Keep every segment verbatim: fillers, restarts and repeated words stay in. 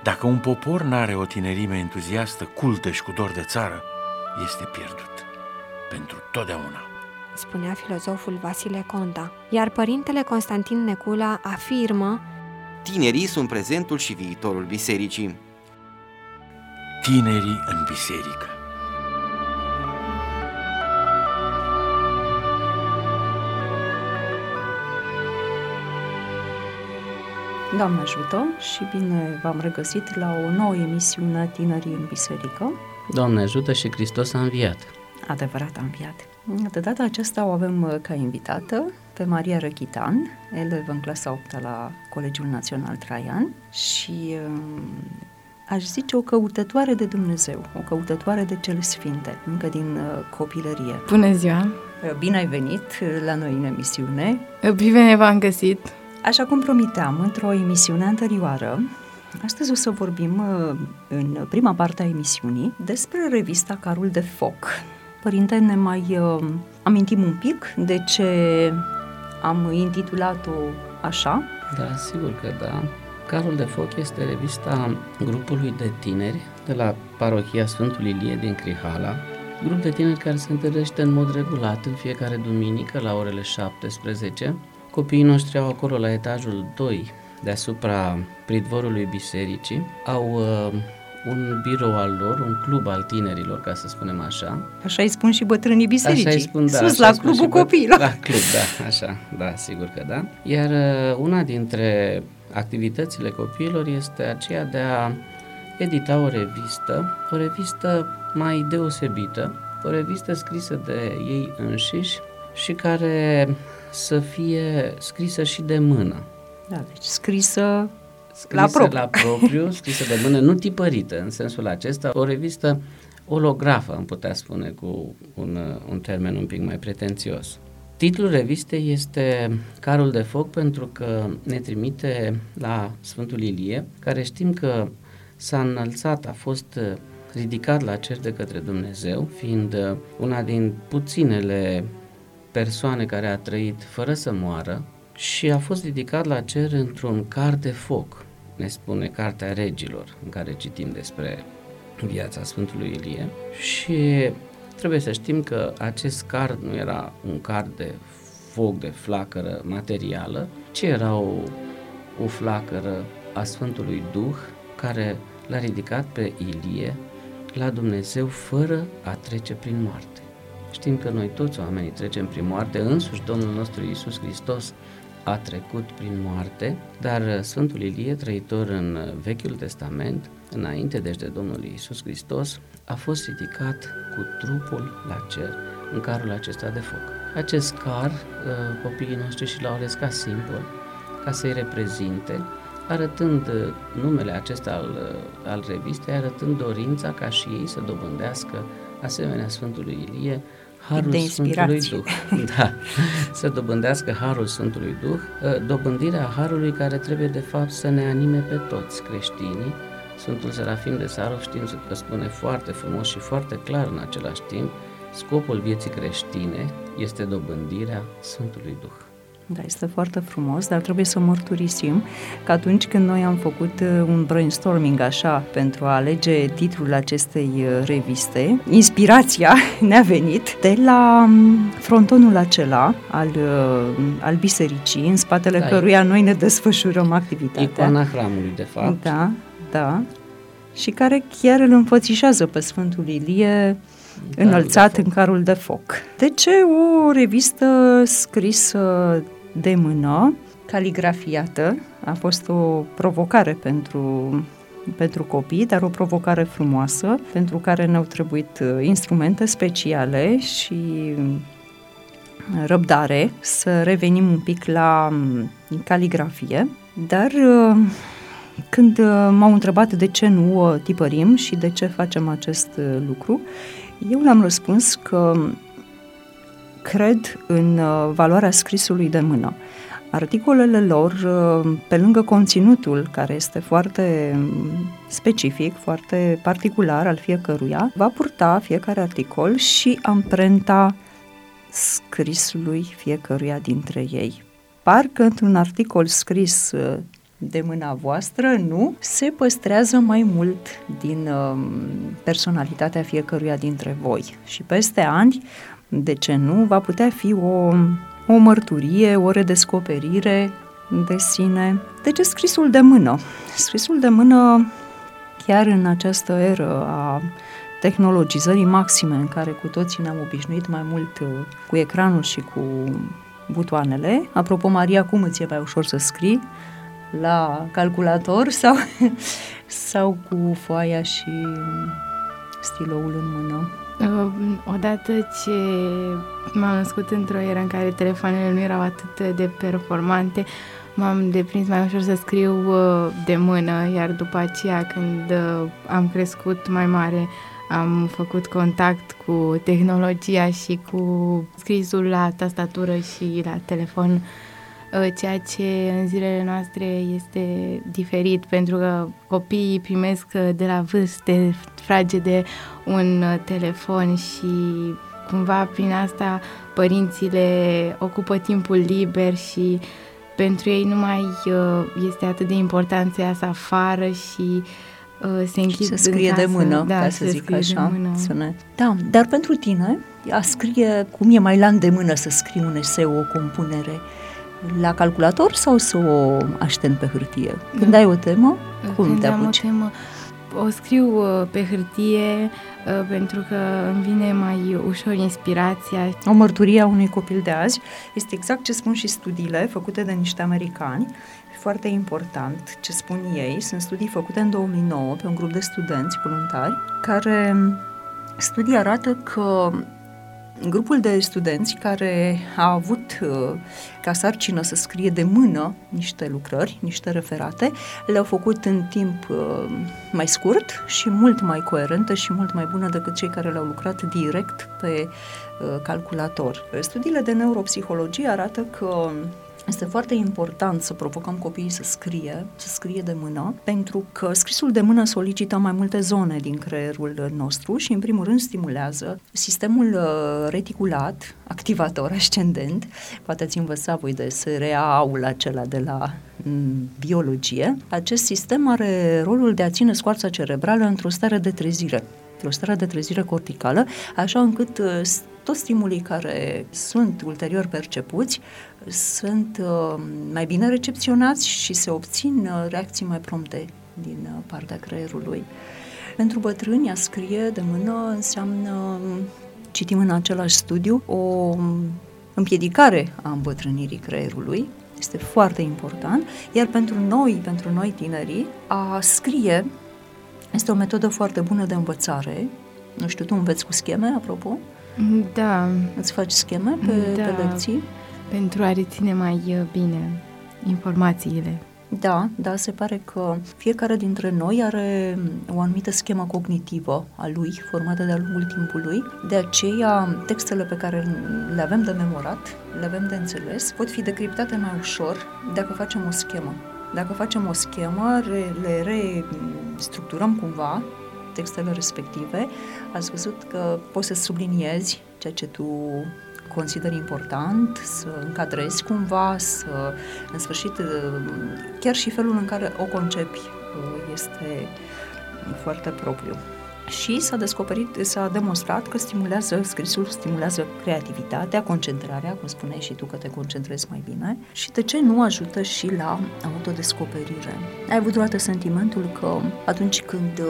Dacă un popor n-are o tinerime entuziastă, cultă și cu dor de țară, este pierdut pentru totdeauna, spunea filozoful Vasile Conta. Iar părintele Constantin Necula afirmă: tinerii sunt prezentul și viitorul bisericii. Tinerii în biserică. Doamne ajută și bine v-am regăsit la o nouă emisiune Tinerii în Biserică. Doamne ajută și Hristos a înviat. Adevărat a înviat. De data aceasta o avem ca invitată pe Maria Răchitan, elevă în clasa a opta la Colegiul Național Traian și aș zice o căutătoare de Dumnezeu, o căutătoare de cele sfinte, încă din copilărie. Bună ziua! Bine ai venit la noi în emisiune. Bine v-am găsit! Așa cum promiteam într-o emisiune anterioară, astăzi o să vorbim în prima parte a emisiunii despre revista Carul de Foc. Părinte, ne mai uh, amintim un pic de ce am intitulat-o așa? Da, sigur că da. Carul de Foc este revista grupului de tineri de la parohia Sfântul Ilie din Crihala, grup de tineri care se întâlnește în mod regulat în fiecare duminică la orele șaptesprezece. Copiii noștri au acolo la etajul doi, deasupra pridvorului bisericii, au uh, un birou al lor, un club al tinerilor, ca să spunem așa. Așa îi spun și bătrânii bisericii. Așa îi spun, da. Sus la clubul copiilor. La club, da, așa, da, sigur că da. Iar uh, una dintre activitățile copiilor este aceea de a edita o revistă, o revistă mai deosebită, o revistă scrisă de ei înșiși și care să fie scrisă și de mână. Da, deci scrisă, scrisă la propriu. la propriu, scrisă de mână, nu tipărită în sensul acesta, o revistă olografă, am putea spune cu un, un termen un pic mai pretențios. Titlul revistei este Carul de Foc pentru că ne trimite la Sfântul Ilie, care știm că s-a înălțat, a fost ridicat la cer de către Dumnezeu, fiind una din puținele persoane care a trăit fără să moară și a fost ridicat la cer într-un car de foc, ne spune Cartea Regilor, în care citim despre viața Sfântului Ilie. Și trebuie să știm că acest car nu era un car de foc, de flacără materială, ci era o, o flacără a Sfântului Duh care l-a ridicat pe Ilie la Dumnezeu fără a trece prin moarte. Știm că noi toți oamenii trecem prin moarte, însuși Domnul nostru Iisus Hristos a trecut prin moarte, dar Sfântul Ilie, trăitor în Vechiul Testament, înainte deci de Domnul Iisus Hristos, a fost ridicat cu trupul la cer în carul acesta de foc. Acest car, copiii noștri și l-au ales ca simbol, ca să-i reprezinte, arătând numele acesta al, al revistei, arătând dorința ca și ei să dobândească, asemenea Sfântului Ilie, harul Sfântului Duh. Da, să dobândească harul Sfântului Duh, dobândirea harului care trebuie de fapt să ne anime pe toți creștinii. Sfântul Serafim de Sarov știm că spune foarte frumos și foarte clar în același timp, scopul vieții creștine este dobândirea Sfântului Duh. Da, este foarte frumos, dar trebuie să mărturisim că atunci când noi am făcut un brainstorming așa pentru a alege titlul acestei reviste, inspirația ne-a venit de la frontonul acela al, al bisericii, în spatele da, căruia noi ne desfășurăm activitatea. Icoana hramului, de fapt. Da, da. Și care chiar îl înfățișează pe Sfântul Ilie înălțat în carul de foc. De ce o revistă scrisă de mână, caligrafiată? A fost o provocare pentru, pentru copii, dar o provocare frumoasă, pentru care ne-au trebuit instrumente speciale și răbdare să revenim un pic la caligrafie, dar când m-au întrebat de ce nu o tipărim și de ce facem acest lucru, eu le-am răspuns că cred în valoarea scrisului de mână. Articolele lor, pe lângă conținutul care este foarte specific, foarte particular al fiecăruia, va purta fiecare articol și amprenta scrisului fiecăruia dintre ei. Parcă într-un articol scris de mâna voastră, nu, se păstrează mai mult din uh, personalitatea fiecăruia dintre voi. Și peste ani, de ce nu, va putea fi o, o mărturie, o redescoperire de sine. Deci scrisul de mână. Scrisul de mână, chiar în această eră a tehnologizării maxime în care cu toții ne-am obișnuit mai mult cu ecranul și cu butoanele. Apropo, Maria, cum îți e mai ușor să scrii? La calculator sau, sau cu foaia și stiloul în mână? Odată ce m-am născut într-o eră în care telefoanele nu erau atât de performante, m-am deprins mai ușor să scriu de mână, iar după aceea, când am crescut mai mare, am făcut contact cu tehnologia și cu scrisul la tastatură și la telefon, ceea ce în zilele noastre este diferit, pentru că copiii primesc de la vârste fragede un telefon și cumva prin asta părinții le ocupă timpul liber și pentru ei nu mai este atât de important să iasă afară și se închid să scrie de mână, da, ca să zic așa. Sună. Da, dar pentru tine, a scrie, cum e mai la îndemână să scrii un eseu, o compunere, la calculator sau să o așteni pe hârtie? Când ai o temă, cum Când te am apuci? o temă, o scriu pe hârtie pentru că îmi vine mai ușor inspirația. O mărturie a unui copil de azi este exact ce spun și studiile făcute de niște americani. Foarte important ce spun ei, sunt studii făcute în două mii nouă pe un grup de studenți voluntari, care studii arată că grupul de studenți care a avut uh, ca sarcină să scrie de mână niște lucrări, niște referate, le-au făcut în timp uh, mai scurt și mult mai coerentă și mult mai bună decât cei care le-au lucrat direct pe uh, calculator. Studiile de neuropsihologie arată că este foarte important să provocăm copiii să scrie, să scrie de mână, pentru că scrisul de mână solicită mai multe zone din creierul nostru și, în primul rând, stimulează sistemul reticulat, activator ascendent. Poate ați învățat voi de S R A-ul acela de la m, biologie. Acest sistem are rolul de a ține scoarța cerebrală într-o stare de trezire, într-o stare de trezire corticală, așa încât toți stimulii care sunt ulterior percepuți sunt uh, mai bine recepționați și se obțin uh, reacții mai prompte din uh, partea creierului. Pentru bătrâni, a scrie de mână înseamnă, citim în același studiu, o împiedicare a îmbătrânirii creierului. Este foarte important, iar pentru noi, pentru noi tinerii, a scrie este o metodă foarte bună de învățare. Nu știu, tu înveți cu scheme, apropo? Da. Îți faci scheme pe, da. pe lecții? Pentru a reține mai bine informațiile. Da, da, se pare că fiecare dintre noi are o anumită schemă cognitivă a lui, formată de-a lungul timpului. De aceea, textele pe care le avem de memorat, le avem de înțeles, pot fi decriptate mai ușor dacă facem o schemă. Dacă facem o schemă, le restructurăm cumva textele respective, ați văzut că poți să subliniezi ceea ce tu consideri important, să încadrezi cumva, să, în sfârșit, chiar și felul în care o concepi este foarte propriu. Și s-a descoperit, s-a demonstrat că stimulează, scrisul stimulează creativitatea, concentrarea, cum spuneai și tu că te concentrezi mai bine, și de ce nu ajută și la autodescoperire. Ai avut vreodată sentimentul că atunci când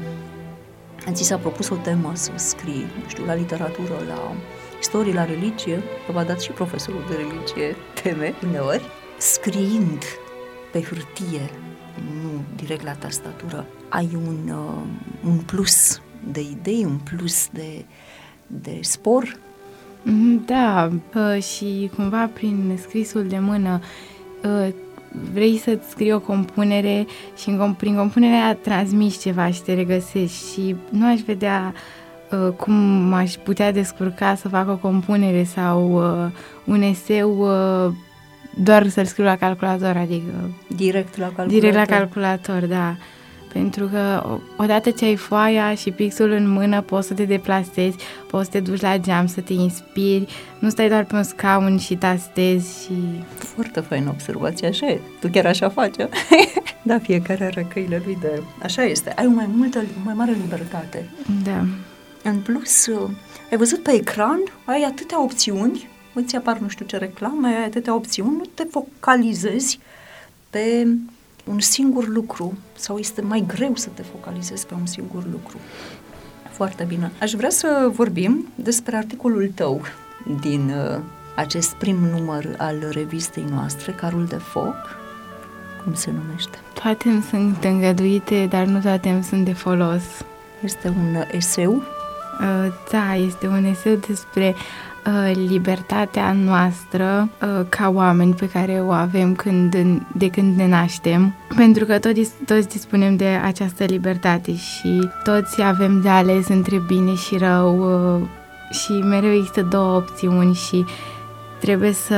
um, ți s-a propus o temă să scrii, nu știu, la literatură, la istorie, la religie, că v-a dat și profesorul de religie teme uneori, scriind pe hârtie, nu direct la tastatură, ai un, uh, un plus de idei, un plus de, de spor? Da, uh, și cumva prin scrisul de mână uh, vrei să-ți scrii o compunere și în, prin compunerea transmiți ceva și te regăsești și nu aș vedea uh, cum m-aș putea descurca să fac o compunere sau uh, un eseu uh, doar să-l scriu la calculator, adică direct la calculator. Direct la calculator, da. pentru că odată ce ai foaia și pixul în mână, poți să te deplasezi, poți să te duci la geam, să te inspiri, nu stai doar pe un scaun și tastezi și... Foarte faină observație, așa e. Tu chiar așa faci, da, fiecare are căile lui de... Așa este, ai o mai multă, mai mare libertate. Da. În plus, ai văzut pe ecran, ai atâtea opțiuni, îți apar nu știu ce reclame, ai atâtea opțiuni, nu te focalizezi pe un singur lucru sau este mai greu să te focalizezi pe un singur lucru. Foarte bine. Aș vrea să vorbim despre articolul tău din uh, acest prim număr al revistei noastre, Carul de Foc. Cum se numește? Toate îmi sunt îngăduite, dar nu toate îmi sunt de folos. Este un eseu? Uh, da, este un eseu despre uh, libertatea noastră uh, ca oameni pe care o avem când, de când ne naștem, pentru că toți, toți dispunem de această libertate și toți avem de ales între bine și rău uh, și mereu există două opțiuni și trebuie să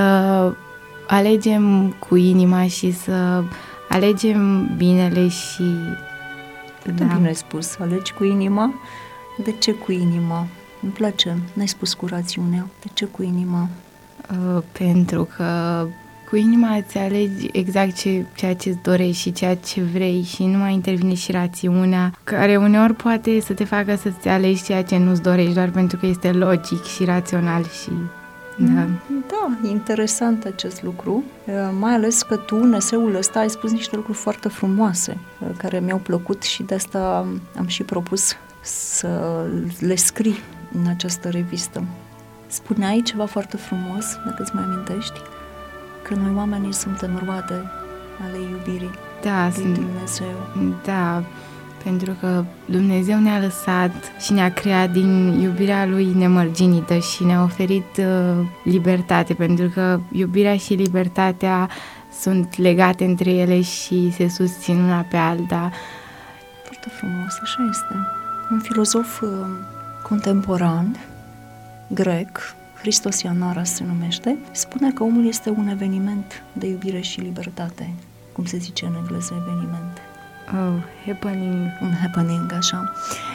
alegem cu inima și să alegem binele și... Foarte da. Bine ai spus, alegi cu inima. De ce cu inima? Îmi place, n-ai spus cu rațiunea. De ce cu inima? Uh, pentru că cu inima îți alegi exact ce, ceea ce îți dorești și ceea ce vrei și nu mai intervine și rațiunea, care uneori poate să te facă să-ți alegi ceea ce nu-ți dorești doar pentru că este logic și rațional și... Da. Da, interesant acest lucru, mai ales că tu în eseul ăsta ai spus niște lucruri foarte frumoase care mi-au plăcut și de asta am și propus să le scrii în această revistă. Spuneai ceva foarte frumos, dacă îți mai amintești, că noi oamenii suntem roade ale iubirii da, lui Dumnezeu. Da, pentru că Dumnezeu ne-a lăsat și ne-a creat din iubirea Lui nemărginită și ne-a oferit uh, libertate, pentru că iubirea și libertatea sunt legate între ele și se susțin una pe alta. Foarte frumos, așa este. Un filozof uh, contemporan, grec, Hristos Anaras se numește, spune că omul este un eveniment de iubire și libertate. Cum se zice în engleză eveniment? Oh, happening. Un happening, așa.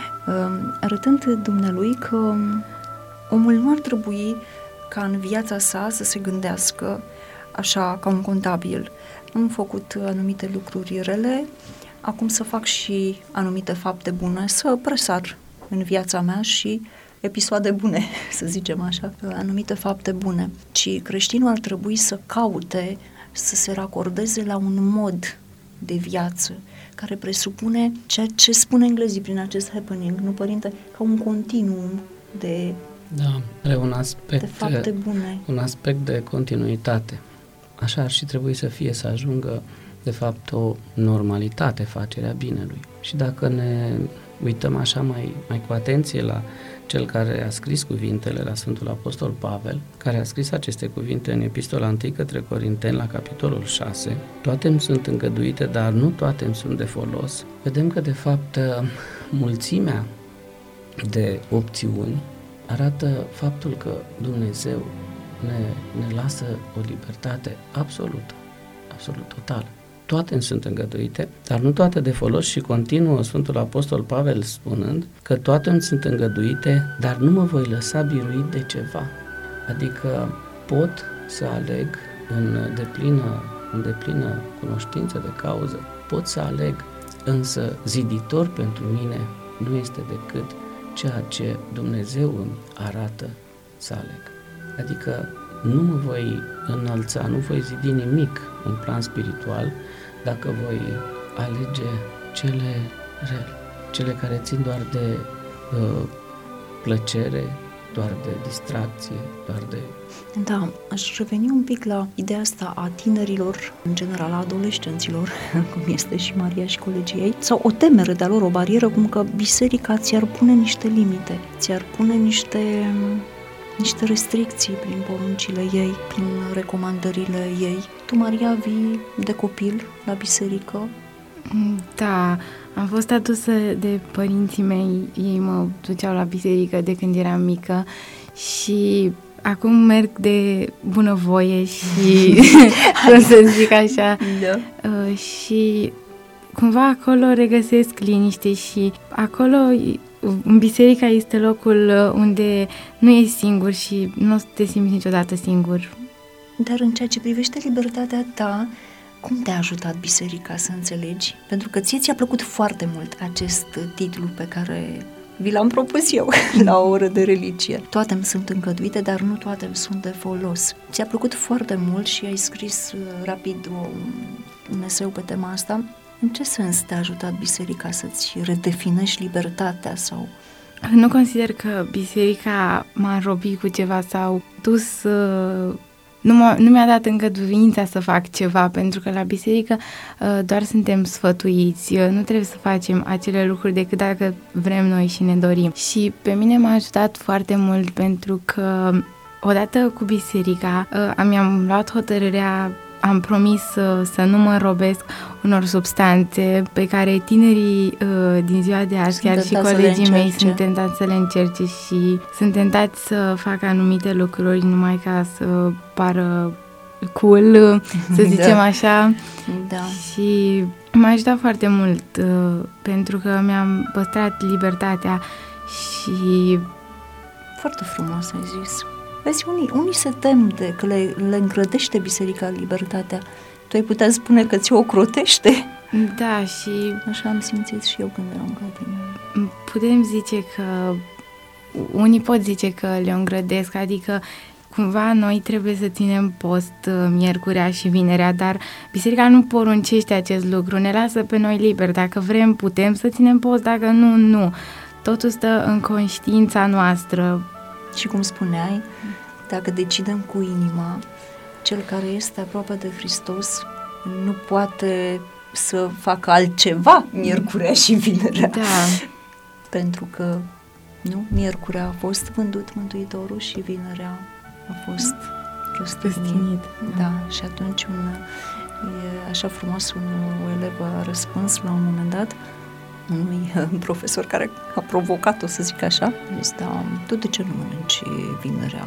Arătând dumnealui că omul nu ar trebui ca în viața sa să se gândească așa ca un contabil. Am făcut anumite lucruri rele, acum să fac și anumite fapte bune, să presar în viața mea și episoade bune, să zicem așa, anumite fapte bune. Ci creștinul ar trebui să caute să se racordeze la un mod de viață, care presupune ceea ce spune englezii prin acest happening, nu, părinte? Ca un continuum de, da, are un aspect, de fapte bune. Un aspect de continuitate. Așa ar și trebui să fie, să ajungă, de fapt, o normalitate facerea binelui. Și dacă ne uităm așa mai, mai cu atenție la cel care a scris cuvintele, la Sfântul Apostol Pavel, care a scris aceste cuvinte în Epistola întâi către Corinteni, la capitolul șase, toate îmi sunt îngăduite, dar nu toate îmi sunt de folos. Vedem că, de fapt, mulțimea de opțiuni arată faptul că Dumnezeu ne, ne lasă o libertate absolută, absolut totală. Toate îmi sunt îngăduite, dar nu toate de folos și continuă Sfântul Apostol Pavel spunând că toate îmi sunt îngăduite, dar nu mă voi lăsa biruit de ceva. Adică pot să aleg în deplină, în deplină cunoștință de cauză, pot să aleg, însă ziditor pentru mine nu este decât ceea ce Dumnezeu îmi arată să aleg. Adică nu mă voi înălța, nu voi zidi nimic în plan spiritual dacă voi alege cele rele, cele care țin doar de uh, plăcere, doar de distracție, doar de... Da, aș reveni un pic la ideea asta a tinerilor, în general a adolescenților, cum este și Maria și colegii ei, sau o temere de-a lor, o barieră, cum că biserica ți-ar pune niște limite, ți-ar pune niște... niște restricții prin poruncile ei, prin recomandările ei. Tu, Maria, vii de copil la biserică? Da, am fost adusă de părinții mei, ei mă duceau la biserică de când eram mică și acum merg de bunăvoie și, cum să zic așa, da. uh, și cumva acolo regăsesc liniște și acolo, în biserica, este locul unde nu ești singur și nu te simți niciodată singur. Dar în ceea ce privește libertatea ta, cum te-a ajutat biserica să înțelegi? Pentru că ție ți-a plăcut foarte mult acest titlu pe care vi l-am propus eu la o oră de religie. Toate îmi sunt încăduite, dar nu toate îmi sunt de folos. Ți-a plăcut foarte mult și ai scris rapid o, un eseu pe tema asta. În ce sens te-a ajutat biserica să-ți redefinești libertatea sau... Nu consider că biserica m-a înrobit cu ceva sau dus... Uh, nu, m-a, nu mi-a dat îngăduința să fac ceva, pentru că la biserică uh, doar suntem sfătuiți, uh, nu trebuie să facem acele lucruri decât dacă vrem noi și ne dorim. Și pe mine m-a ajutat foarte mult pentru că odată cu biserica uh, mi-am luat hotărârea, am promis uh, să nu mă înrobesc unor substanțe pe care tinerii uh, din ziua de azi, chiar și colegii mei, sunt tentați să le încerce și sunt tentați să facă anumite lucruri numai ca să pară cool, să zicem da. așa. Da. Și m-a ajutat foarte mult uh, pentru că mi-am păstrat libertatea și... Foarte frumos ai zis. Vezi, unii, unii se tem de că le, le îngrădește biserica libertatea. Tu ai putea spune că ți-o ocrotește. Da, și... Așa am simțit și eu când eram categorie. Putem zice că... Unii pot zice că le îngrădesc, adică cumva noi trebuie să ținem post miercurea și vinerea, dar biserica nu poruncește acest lucru, ne lasă pe noi liber. Dacă vrem, putem să ținem post, dacă nu, nu. Totul stă în conștiința noastră. Și cum spuneai, dacă decidem cu inima, cel care este aproape de Hristos nu poate să facă altceva miercurea și vinerea. Da. Pentru că, nu, miercurea a fost vândut Mântuitorul și vinerea a fost răstignit. Da, și atunci un, e așa frumos, un elev a răspuns la un moment dat unui profesor care a provocat-o, să zic așa. Este, tu de ce nu mănânci vinerea?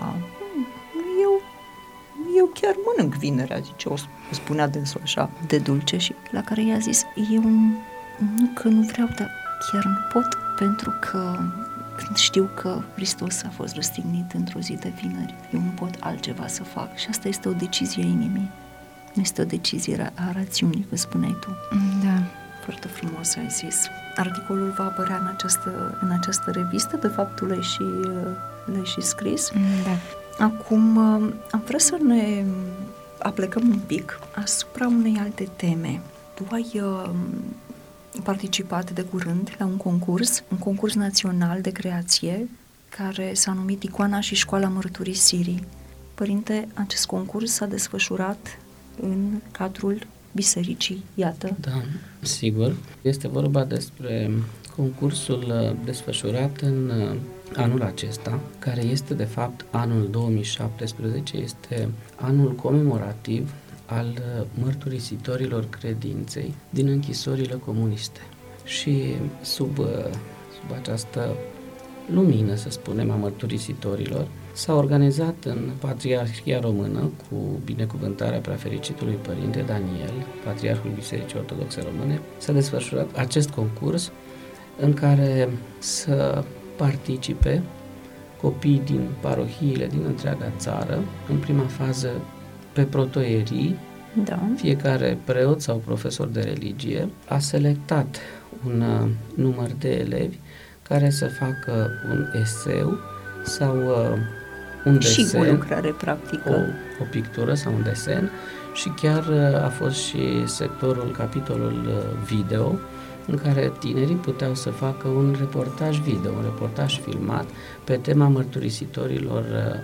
Eu, eu chiar mănânc vinerea, zice, o spunea dânsul așa, de dulce, și la care i-a zis, eu nu că nu vreau, dar chiar nu pot, pentru că când știu că Hristos a fost răstignit într-o zi de vineri, eu nu pot altceva să fac. Și asta este o decizie a inimii. Nu este o decizie a rațiunii, că spuneai tu. Da. Foarte frumos ai zis. Articolul va apărea în această, în această revistă, de fapt tu l-ai și, l-ai și scris. Da. Acum am vrea să ne aplecăm un pic asupra unei alte teme. Tu ai uh, participat de curând la un concurs, un concurs național de creație, care s-a numit Icoana și Școala Mărturisirii. Părinte, acest concurs s-a desfășurat în cadrul bisericii, iată. Da, sigur. Este vorba despre concursul desfășurat în anul acesta, care este de fapt anul două mii șaptesprezece, este anul comemorativ al mărturisitorilor credinței din închisorile comuniste. Și sub, sub această lumină, să spunem, a mărturisitorilor, s-a organizat în Patriarhia Română, cu binecuvântarea Preafericitului Părinte Daniel, Patriarhul Bisericii Ortodoxe Române, s-a desfășurat acest concurs în care să participe copii din parohiile din întreaga țară, în prima fază pe protoierii. Da. Fiecare preot sau profesor de religie a selectat un uh, număr de elevi care să facă un eseu sau uh, un desen, și o lucrare practică, o, o pictură sau un desen, și chiar uh, a fost și sectorul, capitolul uh, video, în care tinerii puteau să facă un reportaj video, un reportaj filmat pe tema mărturisitorilor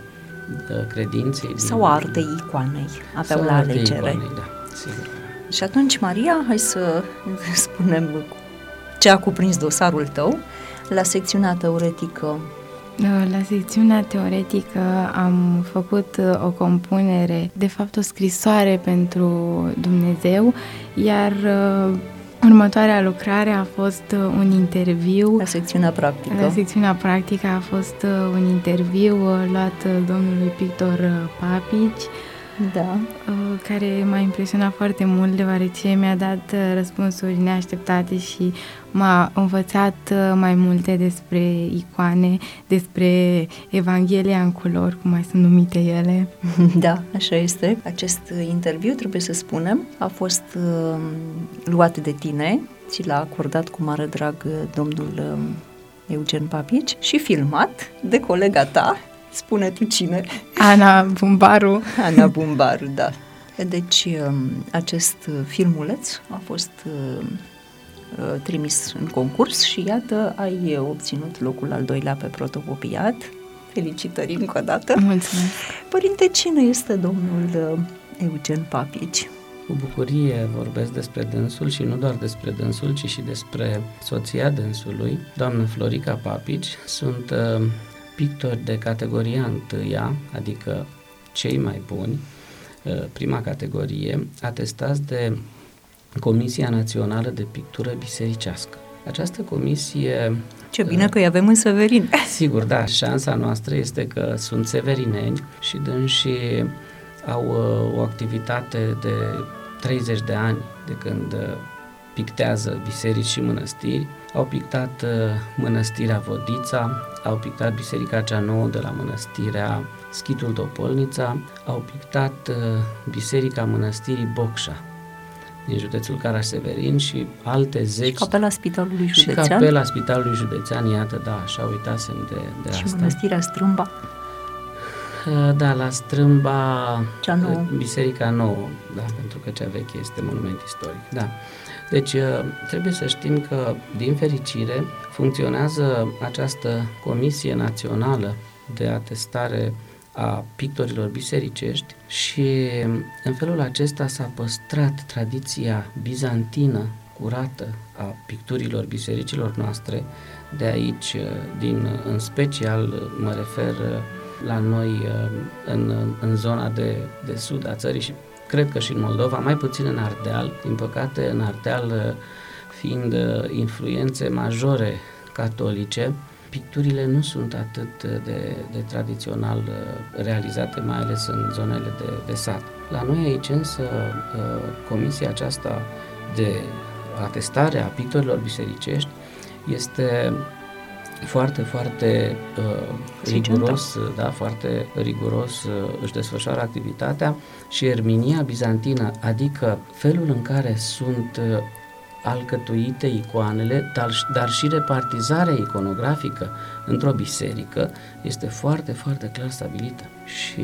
uh, credinței. Sau din, artei icoanei, aveau la alegere. Icoanei, da, sigur. Și atunci, Maria, hai să spunem ce a cuprins dosarul tău. La secțiunea teoretică, La secțiunea teoretică am făcut o compunere, de fapt o scrisoare pentru Dumnezeu, iar următoarea lucrare a fost un interviu. La secțiunea practică. La secțiunea practică a fost un interviu luat domnului pictor Papici, Da. Care m-a impresionat foarte mult, deoarece mi-a dat răspunsuri neașteptate și m-a învățat mai multe despre icoane, despre Evanghelia în culori, cum mai sunt numite ele. Da, așa este. Acest interviu, trebuie să spunem, a fost uh, luat de tine, ți l-a acordat cu mare drag domnul uh, Eugen Papici și filmat de colega ta. Spune tu cine? Ana Bumbaru. Ana Bumbaru, da. Deci acest filmuleț a fost trimis în concurs și iată, ai obținut locul al doilea pe protocopiat. Felicitări încă o dată. Mulțumesc. Părinte, cine este domnul Eugen Papici? Cu bucurie vorbesc despre dânsul și nu doar despre dânsul, ci și despre soția dânsului, doamna Florica Papici. Sunt uh, pictori de categoria întâia, adică cei mai buni, prima categorie, atestați de Comisia Națională de Pictură Bisericească. Această comisie... Ce bine că îi avem în Severin! Sigur, da, șansa noastră este că sunt severineni și dânsii au o activitate de treizeci de ani de când pictează biserici și mănăstiri. Au pictat mănăstirea Vodița, au pictat biserica cea nouă de la mănăstirea Schitul Topolnița, au pictat biserica mănăstirii Bocșa din județul Caraș-Severin și alte zeci. Și capela Spitalului Județean. Și capela Spitalului Județean, iată, da, așa uitasem de, de și asta. Și mănăstirea Strâmba. Da, la Strâmba, cea nouă. Biserica nouă, da, pentru că cea veche este monument istoric, da. Deci trebuie să știm că, din fericire, funcționează această Comisie Națională de Atestare a Pictorilor Bisericești și în felul acesta s-a păstrat tradiția bizantină curată a picturilor bisericilor noastre, de aici, din, în special mă refer la noi în, în zona de, de sud a țării și cred că și în Moldova, mai puțin în Ardeal. Din păcate, în Ardeal, fiind influențe majore catolice, picturile nu sunt atât de, de tradițional realizate, mai ales în zonele de, de sat. La noi aici însă, comisia aceasta de atestare a pictorilor bisericești este foarte, foarte uh, riguros, da, foarte riguros uh, își desfășoară activitatea și erminia bizantină, adică felul în care sunt uh, alcătuite icoanele, dar, dar și repartizarea iconografică într-o biserică este foarte, foarte clar stabilită. Și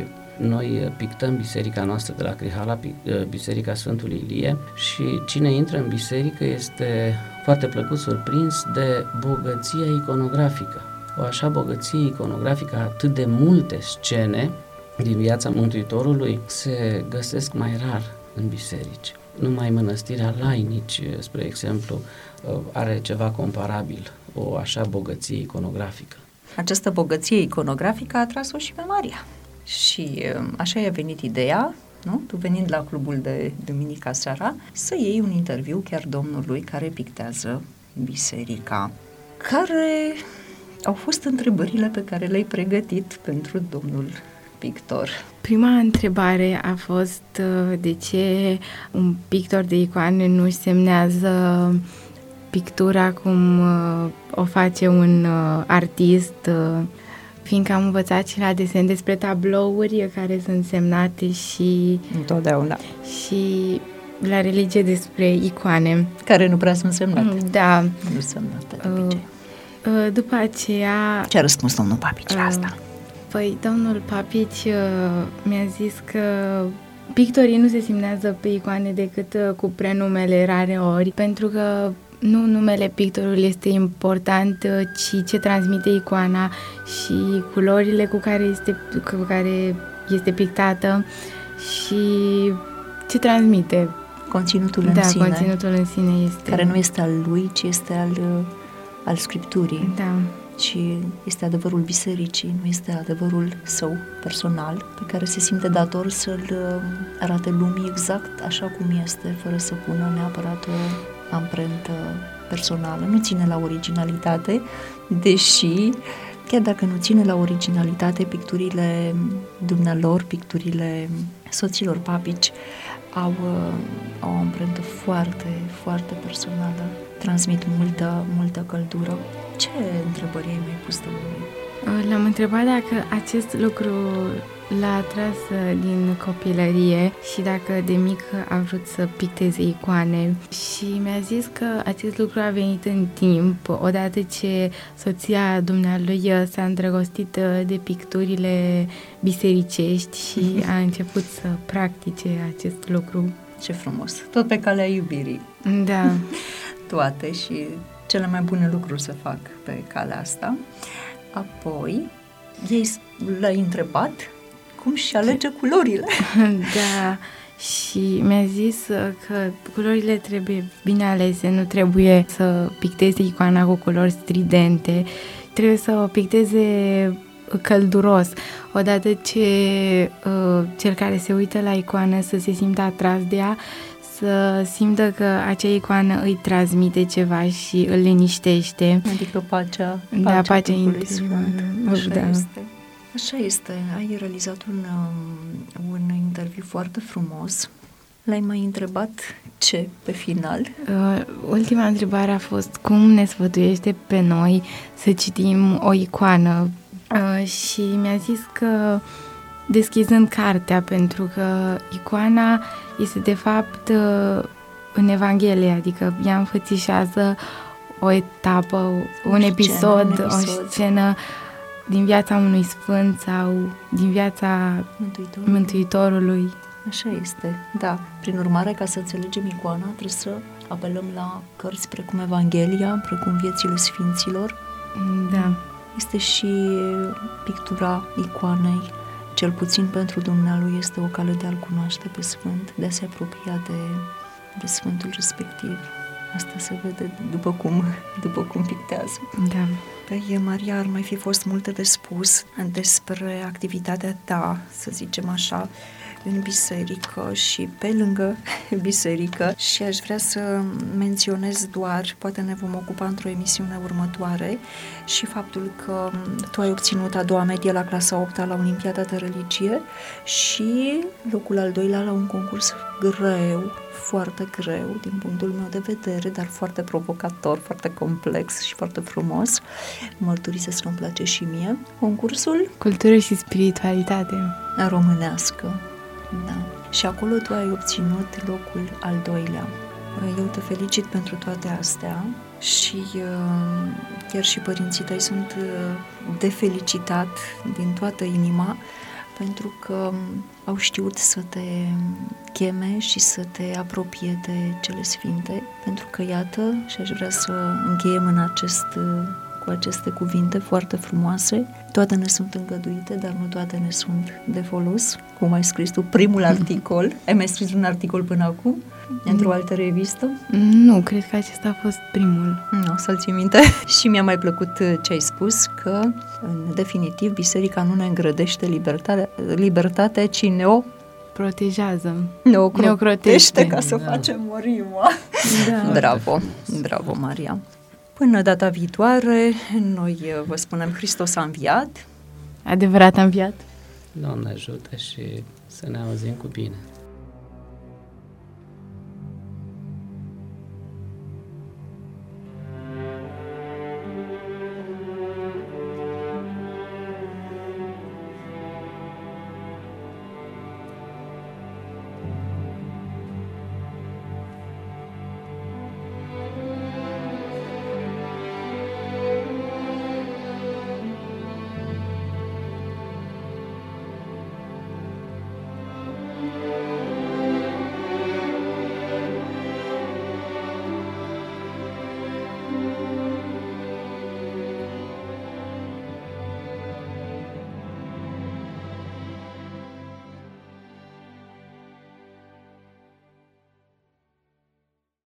noi pictăm biserica noastră de la Crihala, biserica Sfântului Ilie, și cine intră în biserică este foarte plăcut surprins de bogăția iconografică. O așa bogăție iconografică, atât de multe scene din viața Mântuitorului se găsesc mai rar în biserici. Numai mănăstirea Lainici, spre exemplu, are ceva comparabil, o așa bogăție iconografică. Această bogăție iconografică a atras-o și pe Maria. Și așa i-a venit ideea, nu? Tu venind la clubul de duminica seara, să iei un interviu chiar domnului care pictează biserica. Care au fost întrebările pe care le-ai pregătit pentru domnul pictor? Prima întrebare a fost de ce un pictor de icoane nu își semnează pictura cum o face un artist, fiindcă am învățat și la desen despre tablouri care sunt semnate și întotdeauna și la religie despre icoane. Care nu prea sunt semnate. Da. Nu semnate de obicei. Uh, după aceea... Ce a răspuns domnul Papici la uh, asta? Păi, domnul Papici uh, mi-a zis că pictorii nu se semnează pe icoane decât uh, cu prenumele rare ori, pentru că nu numele pictorului este important, ci ce transmite icoana și culorile cu care este, cu care este pictată și ce transmite. Conținutul da, în sine. conținutul în sine este... Care nu este al lui, ci este al, al Scripturii. Da. Ci este adevărul bisericii, nu este adevărul său personal, pe care se simte dator să-l arate lumii exact așa cum este, fără să pună neapărat o amprentă personală. Nu ține la originalitate, deși chiar dacă nu ține la originalitate, picturile dumnealor, picturile soților papici au, au o amprentă foarte, foarte personală, transmit multă, multă căldură. Ce întrebări ai mai pus, domnule? L-am întrebat dacă acest lucru l-a atras din copilărie și dacă de mic a vrut să picteze icoane, și mi-a zis că acest lucru a venit în timp, odată ce soția dumnealui s-a îndrăgostit de picturile bisericești și a început să practice acest lucru. Ce frumos! Tot pe calea iubirii. Da. Toate și cele mai bune lucruri se fac pe calea asta. Apoi, ei l-ai întrebat cum și alege culorile. Da, și mi-a zis că culorile trebuie bine alese, nu trebuie să picteze icoana cu culori stridente, trebuie să o picteze călduros, odată ce uh, cel care se uită la icoană să se simtă atras de ea, să simtă că acea icoană îi transmite ceva și îl liniștește. Adică pacea, pacea, da, pacea interioară. Așa da. este. Așa este. Ai realizat un, un interviu foarte frumos. L-ai mai întrebat ce pe final? Uh, ultima întrebare a fost cum ne sfătuiește pe noi să citim o icoană uh, și mi-a zis că deschizând cartea, pentru că icoana este de fapt în Evanghelie, adică ea înfățișează o etapă, un, un episod, scenă, un episod, o scenă din viața unui sfânt sau din viața Mântuitorului. Mântuitorului. Așa este, da. Prin urmare, ca să înțelegem icoana, trebuie să apelăm la cărți precum Evanghelia, precum Viețile Sfinților. Da. Este și pictura icoanei, cel puțin pentru dumnealui, este o cale de a-L cunoaște pe Sfânt, de a se apropia de, de Sfântul respectiv. Asta se vede după cum, după cum pictează. Da. Păi, Maria, ar mai fi fost multe de spus despre activitatea ta, să zicem așa, în biserică și pe lângă biserică, și aș vrea să menționez doar, poate ne vom ocupa într-o emisiune următoare, și faptul că tu ai obținut a doua medie la clasa a opta la Olimpiada de Religie și locul al doilea la un concurs greu, foarte greu din punctul meu de vedere, dar foarte provocator, foarte complex și foarte frumos. Mărturisesc că îmi place și mie. Concursul Cultură și spiritualitate românească. Da. Și acolo tu ai obținut locul al doilea. Eu te felicit pentru toate astea și chiar și părinții tăi sunt de felicitat din toată inima, pentru că au știut să te cheme și să te apropie de cele sfinte, pentru că iată, și aș vrea să încheiem în acest, cu aceste cuvinte foarte frumoase, toate ne sunt îngăduite, dar nu toate ne sunt de folos, cum ai scris tu primul articol. Ai mai scris un articol până acum? Într-o altă revistă? Nu, cred că acesta a fost primul. Nu, o să-l ții minte. Și mi-a mai plăcut ce ai spus, că, în definitiv, biserica nu ne îngrădește libertatea, libertatea ci ne o protejează. Ne ocrotește, ca să da. facem o rimă. Da. Bravo, bravo, Maria. Până data viitoare, noi vă spunem Hristos a înviat. Adevărat a înviat. Doamne ajută și să ne auzim cu bine.